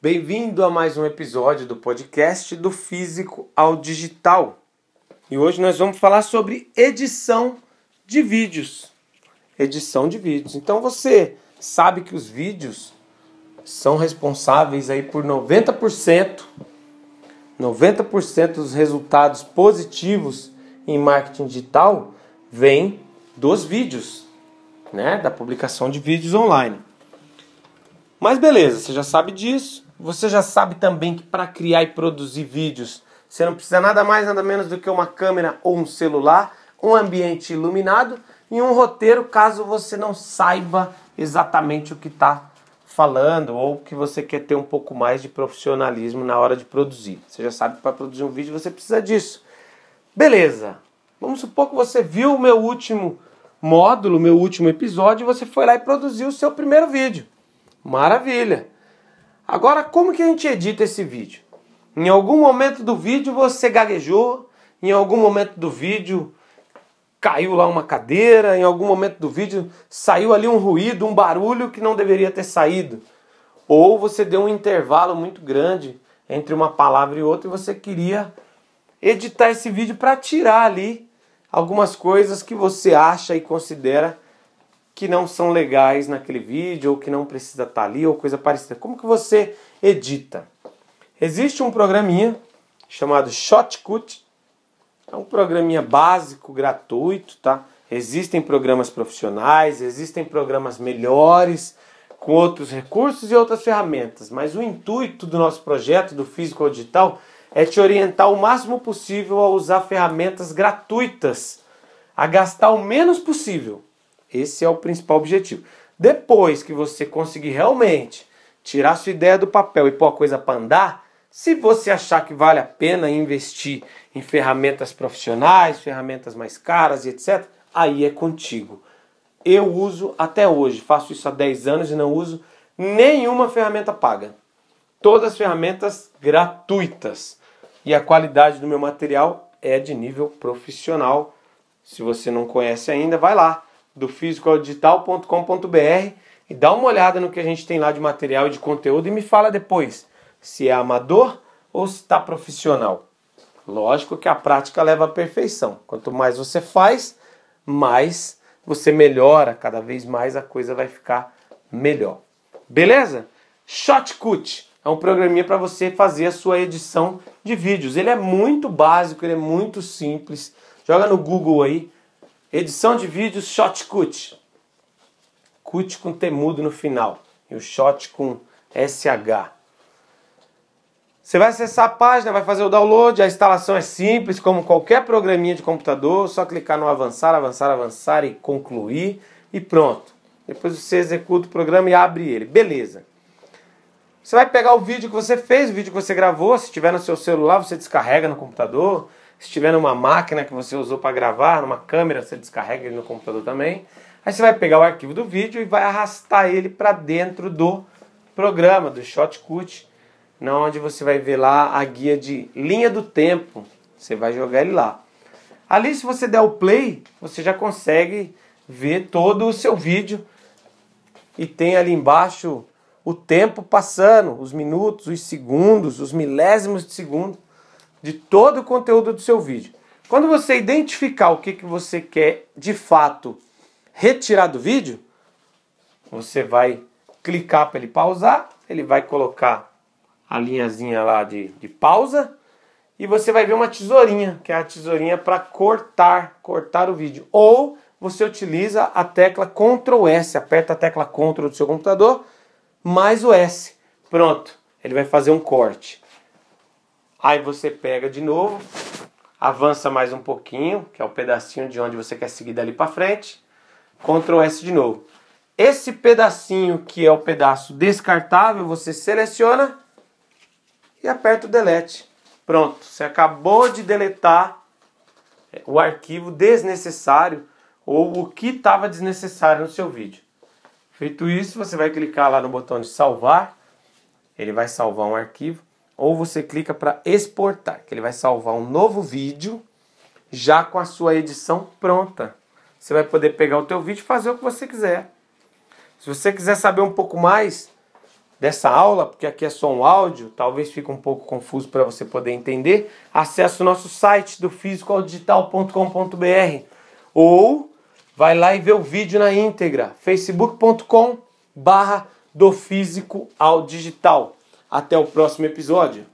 Bem-vindo a mais um episódio do podcast do Físico ao Digital. E hoje nós vamos falar sobre edição de vídeos. Então você sabe que os vídeos são responsáveis aí por 90% dos resultados positivos em marketing digital vem dos vídeos, né? Da publicação de vídeos online. Mas beleza, você já sabe disso. Você já sabe também que para criar e produzir vídeos, você não precisa nada mais, nada menos do que uma câmera ou um celular, um ambiente iluminado e um roteiro, caso você não saiba exatamente o que está falando ou que você quer ter um pouco mais de profissionalismo na hora de produzir. Você já sabe que para produzir um vídeo você precisa disso. Beleza, vamos supor que você viu o meu último módulo, meu último episódio, e você foi lá e produziu o seu primeiro vídeo. Maravilha! Agora, como que a gente edita esse vídeo? Em algum momento do vídeo você gaguejou, em algum momento do vídeo caiu lá uma cadeira, em algum momento do vídeo saiu ali um ruído, um barulho que não deveria ter saído. Ou você deu um intervalo muito grande entre uma palavra e outra e você queria editar esse vídeo para tirar ali algumas coisas que você acha e considera que não são legais naquele vídeo, ou que não precisa estar ali, ou coisa parecida. Como que você edita? Existe um programinha chamado Shotcut. É um programinha básico, gratuito, tá? Existem programas profissionais, existem programas melhores, com outros recursos e outras ferramentas. Mas o intuito do nosso projeto, do Físico ao Digital, é te orientar o máximo possível a usar ferramentas gratuitas, a gastar o menos possível. Esse é o principal objetivo. Depois que você conseguir realmente tirar sua ideia do papel e pôr a coisa para andar, se você achar que vale a pena investir em ferramentas profissionais, ferramentas mais caras e etc., aí é contigo. Eu uso até hoje, faço isso há 10 anos e não uso nenhuma ferramenta paga. Todas as ferramentas gratuitas. E a qualidade do meu material é de nível profissional. Se você não conhece ainda, vai lá, do fisicoaldigital.com.br, e dá uma olhada no que a gente tem lá de material e de conteúdo e me fala depois se é amador ou se está profissional. Lógico que a prática leva à perfeição. Quanto mais você faz, mais você melhora, cada vez mais a coisa vai ficar melhor. Beleza? Shotcut é um programinha para você fazer a sua edição de vídeos. Ele é muito básico, ele é muito simples. Joga no Google aí, edição de vídeos Shotcut. Cut com T mudo no final. E o shot com SH. Você vai acessar a página, vai fazer o download. A instalação é simples, como qualquer programinha de computador. Só clicar no avançar, avançar, avançar e concluir. E pronto. Depois você executa o programa e abre ele. Beleza. Você vai pegar o vídeo que você fez, o vídeo que você gravou. Se estiver no seu celular, você descarrega no computador. Se estiver numa máquina que você usou para gravar, numa câmera, você descarrega ele no computador também. Aí você vai pegar o arquivo do vídeo e vai arrastar ele para dentro do programa, do Shotcut, onde você vai ver lá a guia de linha do tempo. Você vai jogar ele lá. Ali, se você der o play, você já consegue ver todo o seu vídeo. E tem ali embaixo o tempo passando, os minutos, os segundos, os milésimos de segundo de todo o conteúdo do seu vídeo. Quando você identificar o que você quer de fato retirar do vídeo, você vai clicar para ele pausar, ele vai colocar a linhazinha lá de pausa e você vai ver uma tesourinha, que é a tesourinha para cortar o vídeo. Ou você utiliza a tecla Ctrl S, aperta a tecla Ctrl do seu computador, mais o S. Pronto, ele vai fazer um corte. Aí você pega de novo, avança mais um pouquinho, que é o pedacinho de onde você quer seguir dali para frente. Ctrl S de novo. Esse pedacinho que é o pedaço descartável, você seleciona e aperta o Delete. Pronto, você acabou de deletar o arquivo desnecessário ou o que estava desnecessário no seu vídeo. Feito isso, você vai clicar lá no botão de salvar, ele vai salvar um arquivo. Ou você clica para exportar, que ele vai salvar um novo vídeo já com a sua edição pronta. Você vai poder pegar o teu vídeo e fazer o que você quiser. Se você quiser saber um pouco mais dessa aula, porque aqui é só um áudio, talvez fique um pouco confuso para você poder entender, acesse o nosso site do fisicoaldigital.com.br ou vai lá e vê o vídeo na íntegra, facebook.com/do Físico ao Digital. Até o próximo episódio.